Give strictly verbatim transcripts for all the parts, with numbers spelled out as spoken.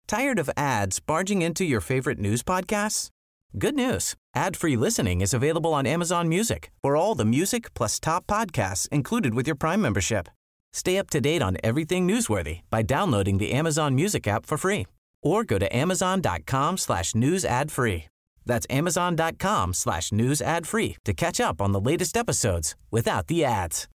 Tired of ads barging into your favorite news podcasts? Good news. Ad-free listening is available on Amazon Music for all the music plus top podcasts included with your Prime membership. Stay up to date on everything newsworthy by downloading the Amazon Music app for free or go to amazon.com slash news ad free. That's amazon.com slash news ad free to catch up on the latest episodes without the ads.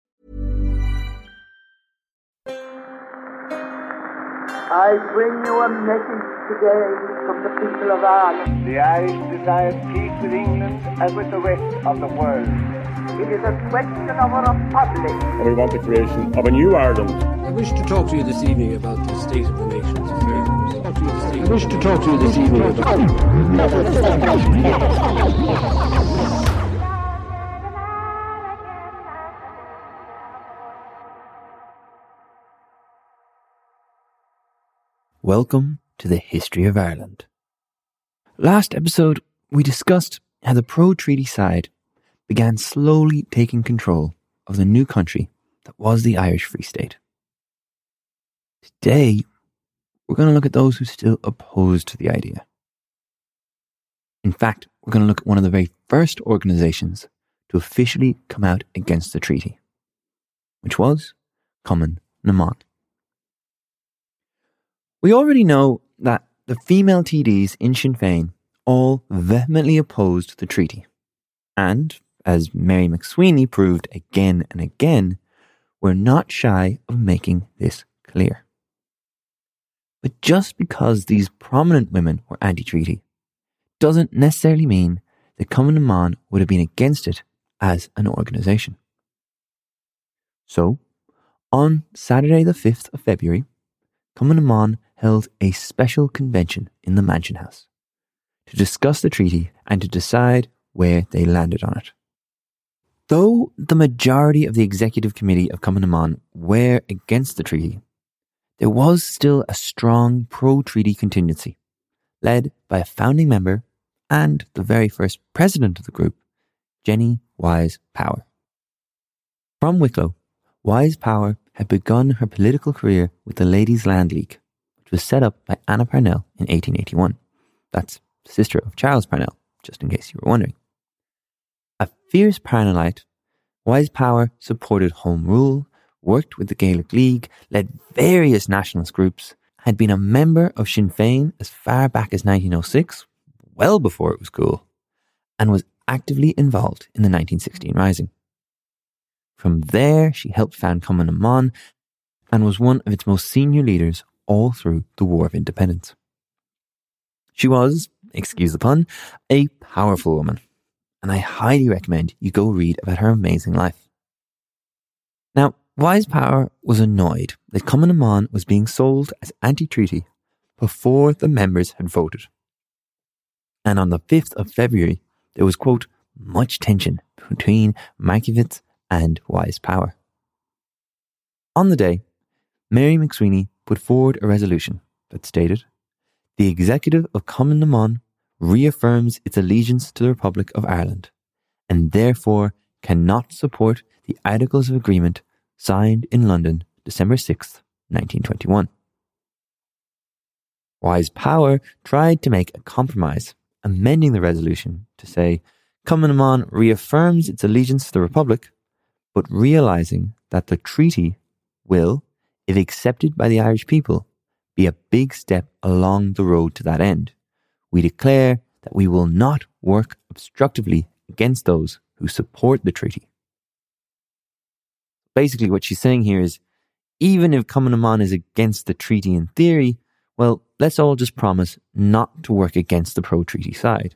I bring you a message today from the people of Ireland. The Irish desire peace with England and with the rest of the world. It is a question of a republic. And we want the creation of a new Ireland. I wish to talk to you this evening about the state of the nation's affairs. I wish to talk to you this evening about... Welcome to the History of Ireland. Last episode, we discussed how the pro-treaty side began slowly taking control of the new country that was the Irish Free State. Today, we're going to look at those who still opposed the idea. In fact, we're going to look at one of the very first organisations to officially come out against the treaty, which was Cumann na mBan. We already know that the female T Ds in Sinn Féin all vehemently opposed the treaty, and, as Mary McSweeney proved again and again, were not shy of making this clear. But just because these prominent women were anti-treaty doesn't necessarily mean that Cumann na mBan would have been against it as an organisation. So, on Saturday the fifth of February, Cumann na mBan held a special convention in the Mansion House to discuss the treaty and to decide where they landed on it. Though the majority of the executive committee of Cumann na mBan were against the treaty, there was still a strong pro-treaty contingency, led by a founding member and the very first president of the group, Jenny Wyse Power. From Wicklow, Wyse Power had begun her political career with the Ladies' Land League, which was set up by Anna Parnell in eighteen eighty-one. That's the sister of Charles Parnell, just in case you were wondering. A fierce Parnellite, Wyse Power supported Home Rule, worked with the Gaelic League, led various nationalist groups, had been a member of Sinn Féin as far back as nineteen oh six, well before it was cool, and was actively involved in the nineteen sixteen Rising. From there, she helped found Cumann na mBan and was one of its most senior leaders all through the War of Independence. She was, excuse the pun, a powerful woman, and I highly recommend you go read about her amazing life. Now, Wyse Power was annoyed that Cumann na mBan was being sold as anti-treaty before the members had voted. And on the fifth of February, there was, quote, much tension between Markievicz and Wyse Power. On the day, Mary McSweeney put forward a resolution that stated, "The executive of Cumann na mBan reaffirms its allegiance to the Republic of Ireland, and therefore cannot support the Articles of Agreement signed in London December sixth, nineteen twenty-one. Wyse Power tried to make a compromise, amending the resolution to say, Cumann na mBan reaffirms its allegiance to the Republic, but realising that the treaty will, if accepted by the Irish people, be a big step along the road to that end. We declare that we will not work obstructively against those who support the treaty." Basically, what she's saying here is, even if Cumann na mBan is against the treaty in theory, well, let's all just promise not to work against the pro-treaty side.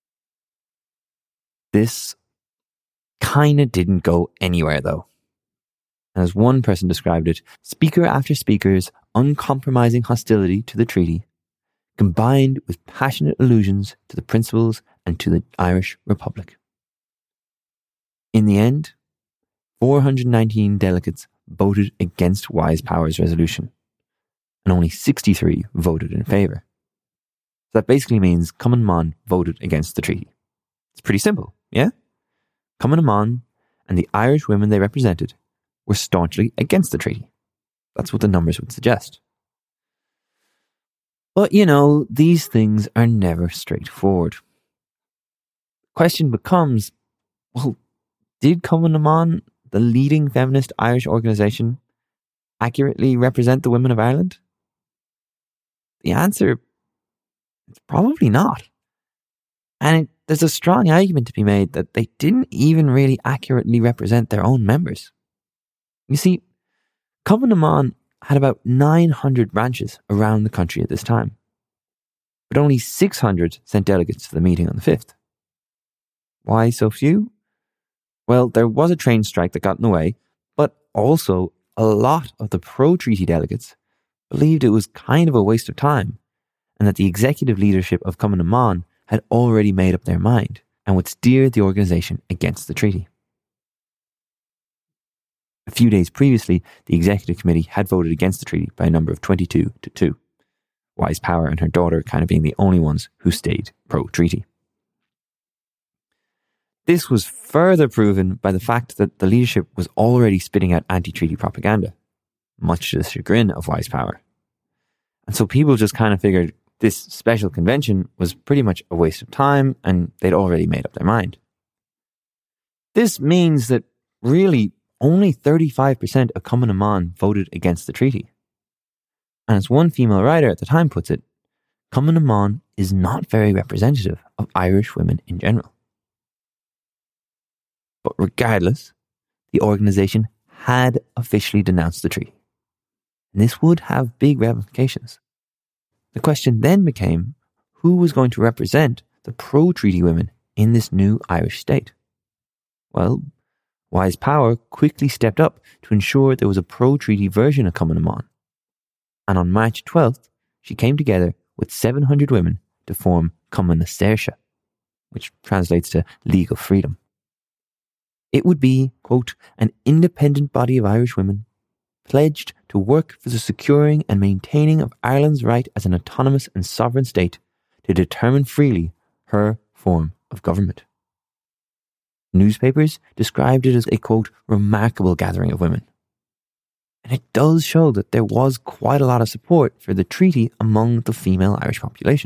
This kind of didn't go anywhere, though. As one person described it, speaker after speaker's uncompromising hostility to the treaty, combined with passionate allusions to the principles and to the Irish Republic. In the end, four hundred nineteen delegates voted against Wyse Power's resolution, and only sixty-three voted in favour. So that basically means Cumann na mBan voted against the treaty. It's pretty simple, yeah? Cumann na mBan and the Irish women they represented were staunchly against the treaty. That's what the numbers would suggest. But, you know, these things are never straightforward. The question becomes, well, did Cumann na mBan, the leading feminist Irish organisation, accurately represent the women of Ireland? The answer is probably not. And it, there's a strong argument to be made that they didn't even really accurately represent their own members. You see, Cumann na mBan had about nine hundred branches around the country at this time, but only six hundred sent delegates to the meeting on the fifth. Why so few? Well, there was a train strike that got in the way, but also a lot of the pro-treaty delegates believed it was kind of a waste of time, and that the executive leadership of Cumann na mBan had already made up their mind and would steer the organisation against the treaty. A few days previously, the executive committee had voted against the treaty by a number of twenty-two to two, Wise Power and her daughter kind of being the only ones who stayed pro-treaty. This was further proven by the fact that the leadership was already spitting out anti-treaty propaganda, much to the chagrin of Wise Power. And so people just kind of figured this special convention was pretty much a waste of time and they'd already made up their mind. This means that really only thirty-five percent of Cumann na mBan voted against the treaty. And as one female writer at the time puts it, Cumann na mBan is not very representative of Irish women in general. But regardless, the organisation had officially denounced the treaty. And this would have big ramifications. The question then became, who was going to represent the pro-treaty women in this new Irish state? Well, Wise Power quickly stepped up to ensure there was a pro-treaty version of Cumann na mBan. And on March twelfth, she came together with seven hundred women to form Cumann na Saoirse, which translates to legal freedom. It would be, quote, an independent body of Irish women pledged to work for the securing and maintaining of Ireland's right as an autonomous and sovereign state to determine freely her form of government. Newspapers described it as a, quote, remarkable gathering of women. And it does show that there was quite a lot of support for the treaty among the female Irish population.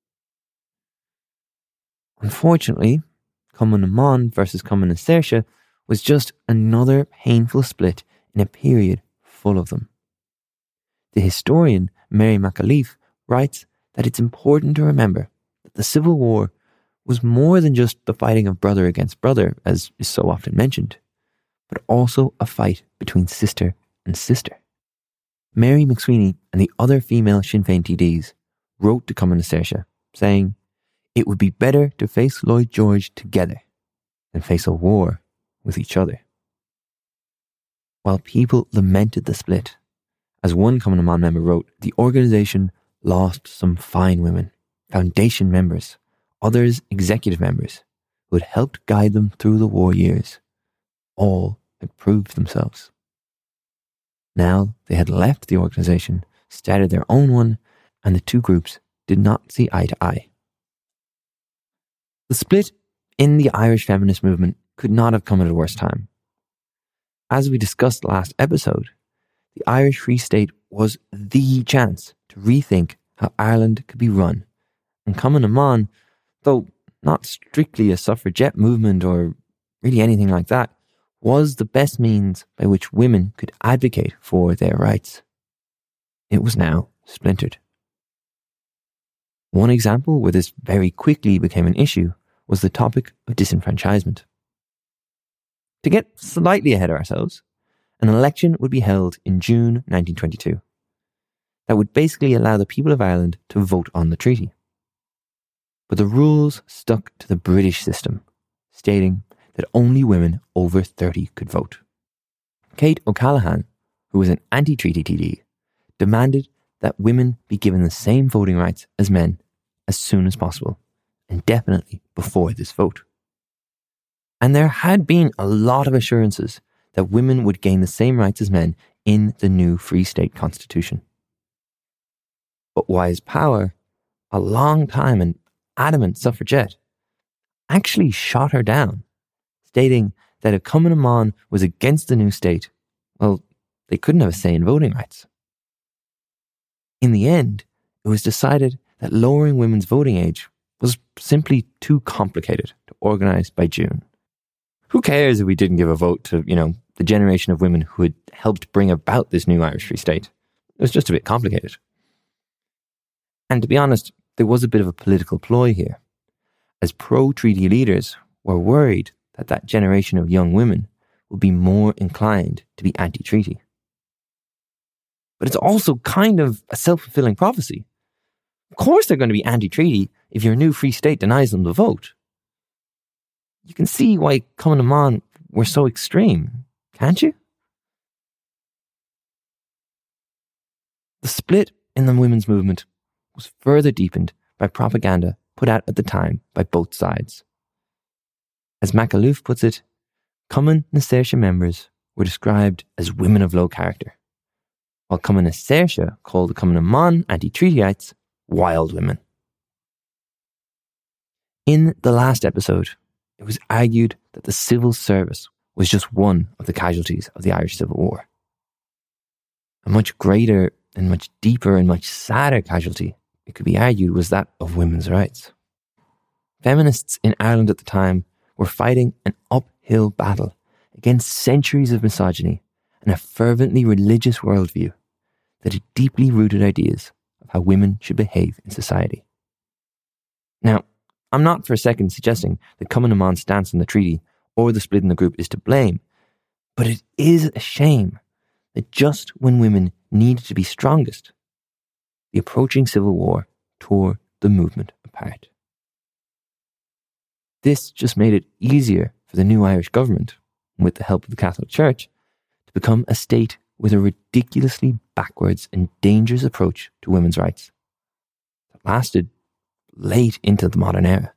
Unfortunately, Cumann na mBan versus Cumann na Saoirse was just another painful split in a period full of them. The historian Mary McAleef writes that it's important to remember that the Civil War was more than just the fighting of brother against brother, as is so often mentioned, but also a fight between sister and sister. Mary McSweeney and the other female Sinn Féin T Ds wrote to Cumann na Saoirse, saying, "It would be better to face Lloyd George together than face a war with each other." While people lamented the split, as one Cumann na mBan member wrote, the organisation lost some fine women, foundation members, others executive members, who had helped guide them through the war years. All had proved themselves. Now they had left the organisation, started their own one, and the two groups did not see eye to eye. The split in the Irish feminist movement could not have come at a worse time. As we discussed last episode, the Irish Free State was the chance to rethink how Ireland could be run, and Cumann na mBan, though not strictly a suffragette movement or really anything like that, was the best means by which women could advocate for their rights. It was now splintered. One example where this very quickly became an issue was the topic of disenfranchisement. To get slightly ahead of ourselves, an election would be held in June nineteen twenty-two. That would basically allow the people of Ireland to vote on the treaty. But the rules stuck to the British system, stating that only women over thirty could vote. Kate O'Callaghan, who was an anti-treaty T D, demanded that women be given the same voting rights as men as soon as possible, and definitely before this vote. And there had been a lot of assurances that women would gain the same rights as men in the new Free State Constitution. But Wise Power, a long time and adamant suffragette, actually shot her down, stating that if Cumann na mBan was against the new state, well, they couldn't have a say in voting rights. In the end, it was decided that lowering women's voting age was simply too complicated to organise by June. Who cares if we didn't give a vote to, you know, the generation of women who had helped bring about this new Irish Free State? It was just a bit complicated. And to be honest, there was a bit of a political ploy here, as pro-treaty leaders were worried that that generation of young women would be more inclined to be anti-treaty. But it's also kind of a self-fulfilling prophecy. Of course they're going to be anti-treaty if your new Free State denies them the vote. You can see why Cumann na Mban were so extreme, can't you? The split in the women's movement was further deepened by propaganda put out at the time by both sides. As McAuliffe puts it, Cumann na Saoirse members were described as women of low character, while Cumann na Saoirse called the Cumann na Mban anti-treatyites wild women. In the last episode, it was argued that the civil service was just one of the casualties of the Irish Civil War. A much greater and much deeper and much sadder casualty, it could be argued, was that of women's rights. Feminists in Ireland at the time were fighting an uphill battle against centuries of misogyny and a fervently religious worldview that had deeply rooted ideas of how women should behave in society. Now, I'm not for a second suggesting that Cumann na Mban's stance on the treaty or the split in the group is to blame, but it is a shame that just when women needed to be strongest, the approaching civil war tore the movement apart. This just made it easier for the new Irish government, with the help of the Catholic Church, to become a state with a ridiculously backwards and dangerous approach to women's rights that lasted late into the modern era.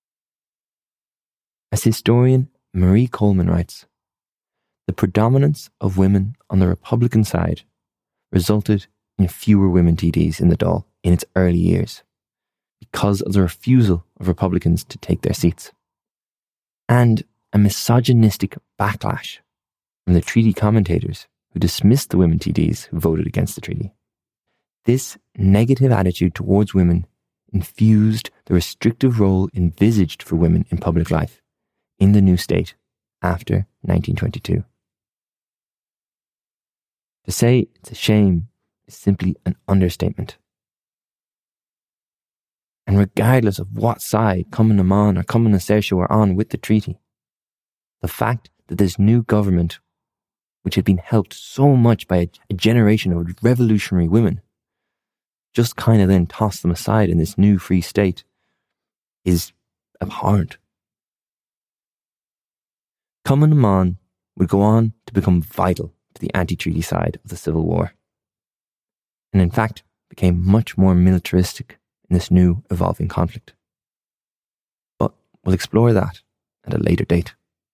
As historian Marie Coleman writes, the predominance of women on the Republican side resulted in fewer women T Ds in the Dáil in its early years because of the refusal of Republicans to take their seats, and a misogynistic backlash from the treaty commentators who dismissed the women T Ds who voted against the treaty. This negative attitude towards women infused the restrictive role envisaged for women in public life in the new state after nineteen twenty-two. To say it's a shame is simply an understatement. And regardless of what side Cumann na Mban or Cumann na Saoirse were on with the treaty, the fact that this new government, which had been helped so much by a, a generation of revolutionary women, just kind of then tossed them aside in this new free state, is abhorrent. Cumann na Mban would go on to become vital to the anti-treaty side of the Civil War, and in fact became much more militaristic in this new evolving conflict. But we'll explore that at a later date.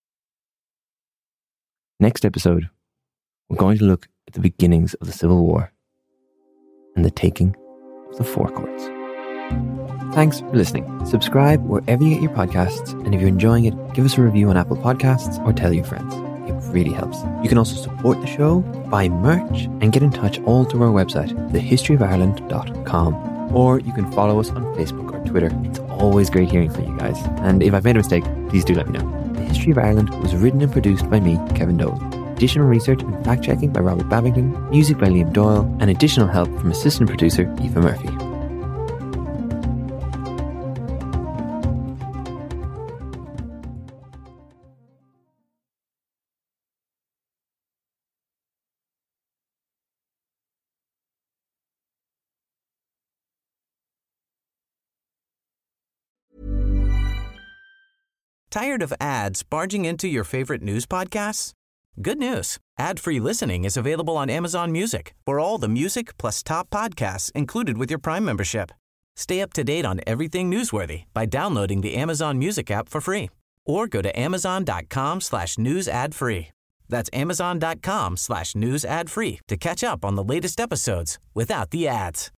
Next episode, we're going to look at the beginnings of the Civil War and the taking of the Four Courts. Thanks for listening. Subscribe wherever you get your podcasts, and if you're enjoying it, give us a review on Apple Podcasts or tell your friends. It really helps. You can also support the show, buy merch, and get in touch all through our website, the history of ireland dot com. Or you can follow us on Facebook or Twitter. It's always great hearing from you guys. And if I've made a mistake, please do let me know. The History of Ireland was written and produced by me, Kevin Dolan. Additional research and fact-checking by Robert Babington. Music by Liam Doyle. And additional help from assistant producer Aoife Murphy. Tired of ads barging into your favorite news podcasts? Good news. Ad-free listening is available on Amazon Music for all the music plus top podcasts included with your Prime membership. Stay up to date on everything newsworthy by downloading the Amazon Music app for free or go to amazon.com slash news ad free. That's amazon.com slash news ad free to catch up on the latest episodes without the ads.